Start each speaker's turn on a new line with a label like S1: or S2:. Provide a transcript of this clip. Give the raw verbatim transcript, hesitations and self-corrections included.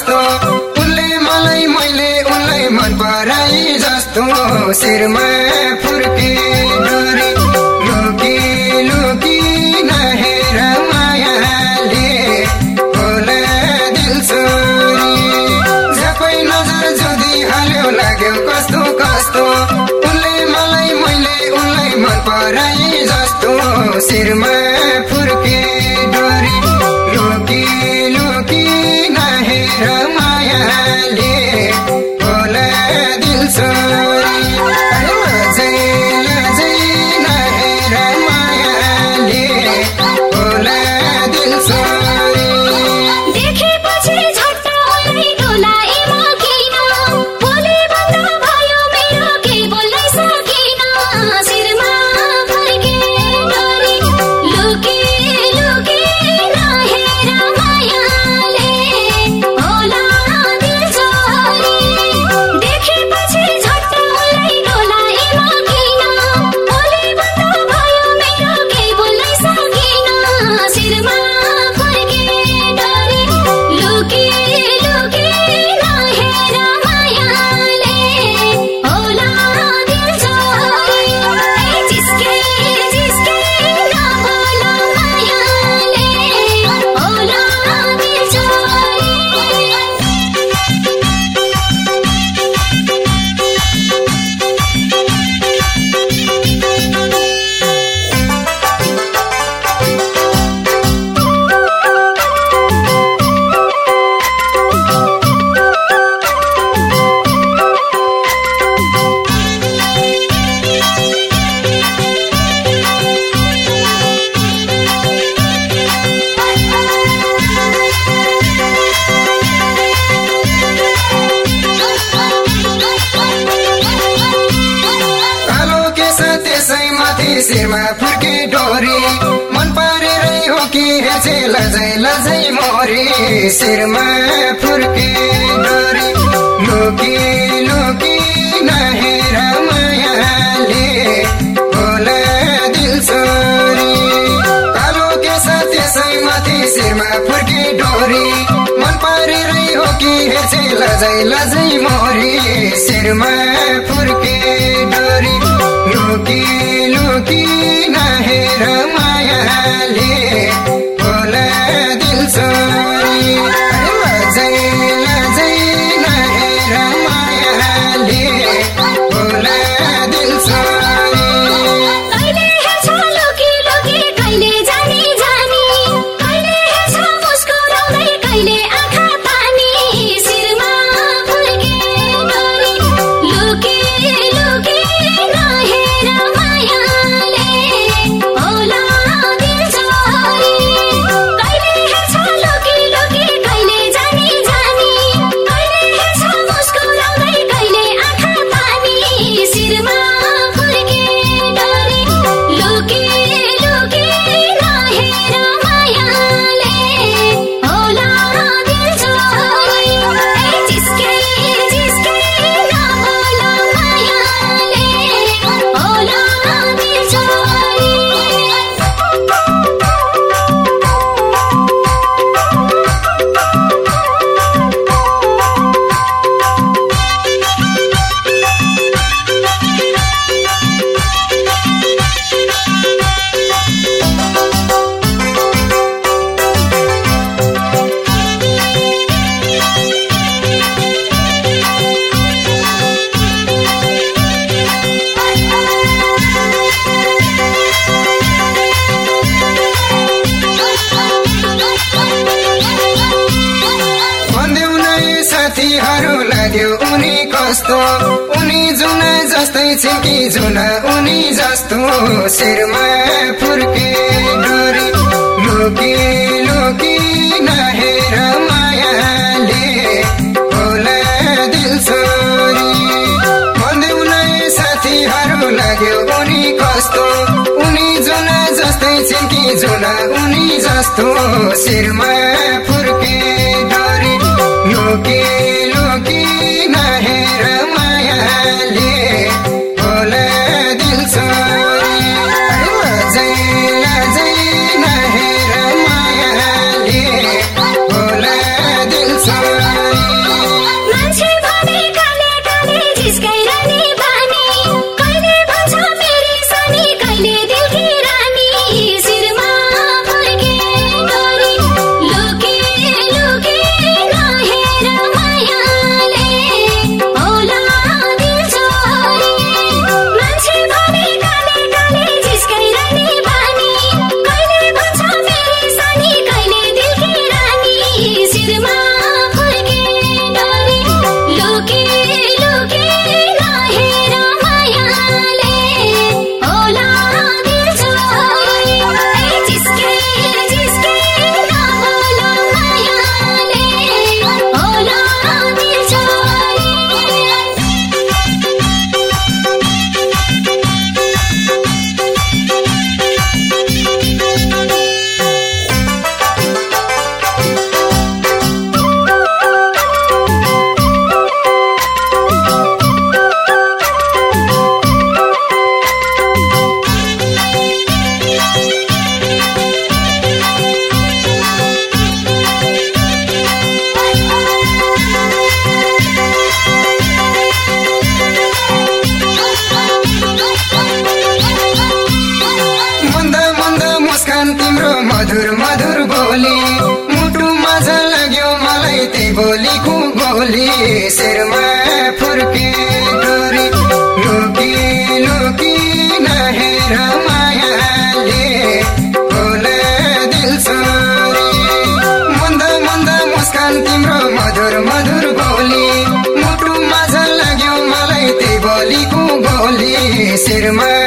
S1: कस्तो उनले मलाई मैले उनलाई मन पराई जस्तो शिरमा फुर्के डोरी लुकी लुकी नहेर मायाले होला दिल चोरी झपै नजर जुदी हाल्यो लाग्यो कस्तो कस्तो उनले मलाई मैले उनलाई मन पराई जस्तो शिरमा फुर्के डोरी लुकी लुकी नहेर मायाले होला दिल चोरी लजै लजै नहेर मायाले होला दिल चोरी
S2: देखेपछि झट्ट उनलाई डोलाए म किन बोले भन्दा भयो मेरो केही बोल्नै सकिन शिरमा फर्के डोरी लुकी लुकी नहेर मायाले होला दिल चोरी देखेपछि झट्ट उनलाई डोलाए म किन बोले भन्दा भयो मेरो केही बोल्नै सकिन शिरमा फर्के डोरी लुकी लुकी नहेर मायाले होला दिल चोरी जिस्के जिस्के नबोल मायाले होला दिल चोरी
S1: कालो केस त्यसैमाथि शिरमा फुर्के डोरी मन परेरै हो कि हेर्छे लजै लजै मोरी शिरमा फुर्के डोरी लुकी लुकी नहेर मायाले होला दिल चोरी कालो केस त्यसैमाथि शिरमा फुर्के डोरी मन परेरै हो कि हेर्छे लजै लजै मोरी शिरमा फुर्के डोरी लुकी लुकी नहेर मायाले होला दिल चोरी लजै लजै नहेर मायाले होला दिल चोरी
S2: कहिले हेर्छ लुकी लुकी कहिले जानी जानी कहिले हेर्छ मुस्कुराउँदै कहिले आँखा पानी शिरमा फुर्के डोरी लुकी लुकी नहेर मायाले होला दिल चोरी कहिले हेर्छ लुकी लुकी कहिले जानी जानी कहिले हेर्छ मुस्कुराउँदै कहिले आँखा पानी शिरमा फुर्के डोरी लुकी लुकी नहेर मायाले होला दिल चोरी जिस्के जिस्के नबोल मायाले होला दिल चोरी
S1: भन्देऊ नै साथीहरू लाग्यो उनी कस्तो उनी जुन जस्तै छिकी जुन उनी जस्तो शिरमा फुर्के डोरी लुकी लुकी नहेर मायाले होला दिल चोरी भन्देऊ नै साथीहरू लाग्यो उनी कस्तो उनी जुन जस्तै छिकी जुन उनी जस्तो शिरमा फुर्के डोरी लुकी लुकी नहेर मायाले होला दिल चोरी लजै लजै नहेर मायाले होला दिल चोरी मधुर मधुर बोली मुटु मजा लाग्यो मलाई त्यही बोलीको बोली शिरमा फुर्के डोरी लुकी लुकी नहेर मायाले बोले दिल चोरी मन्द मन्द मुस्कान तिम्रो मधुर मधुर बोली मुटु मजा लाग्यो मलाई त्यही बोलीको बोली शिरमा